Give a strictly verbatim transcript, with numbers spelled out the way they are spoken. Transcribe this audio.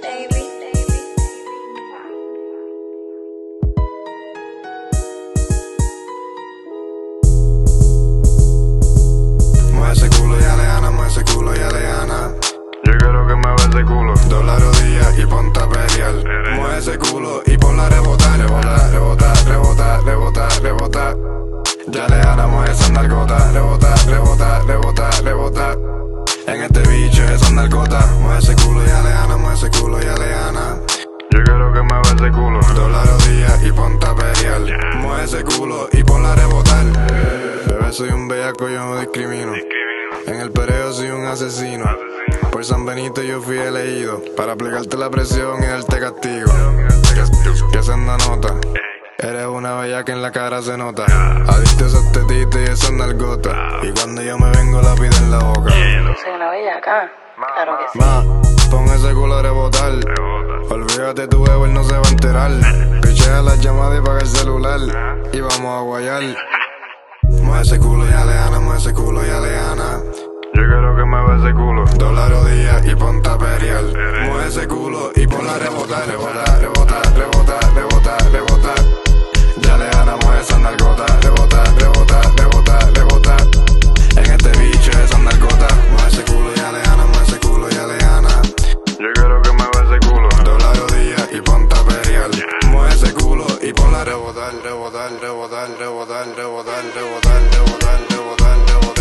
baby. Mueve ese culo y Aleana, mueve ese culo y Aleana. Yo quiero que mueva ese culo. Dobla rodillas y ponte a pelear. Mueve ese culo y ponla a rebotar, rebotar, rebotar, rebotar, rebotar, rebotar. Ya Aleana mueve esa narcota, rebotar, rebotar, rebotar, rebotar. En este bicho esa narcota. Mueve ese culo y Aleana, mueve ese culo y Aleana. Yo quiero que mueva ese culo. Dobla rodillas y ponte a pelear. Mueve ese culo y ponla a rebotar. Bebé, soy un bellaco, yo no discrimino. En el pereo soy un asesino. Por San Benito yo fui elegido para aplicarte la presión y darte castigo. Que senda nota. Eres una bella que en la cara se nota. Adicto a esos tetitos y esas nalgotas. Y cuando yo me vengo la pido en la boca. Soy una bella acá. Claro que sí. Ma, pon ese culo a rebotar. Olvídate tu bebo, él no se va a enterar. Pichea las llamadas y paga el celular. Y vamos a guayar. Mueve ese culo y Aleana, mueve ese culo y Aleana. Yo quiero que mueva ese culo. Dobla rodillas y ponte a pelear. Mueve ese culo y ponla a rebotar, rebotar, rebotar, rebotar, rebotar, rebotar. Ya Aleana mueve esa narcota, rebotar, rebotar, rebotar, rebotar. En este bicho esa narcota. Mueve ese culo y Aleana, mueve ese culo y Aleana. Yo quiero que mueva ese culo. Dobla rodillas y ponte a pelear. Mueve ese culo y ponla a rebotar, rebotar, rebotar, rebotar, rebotar, rebotar, rebotar, rebotar, rebotar.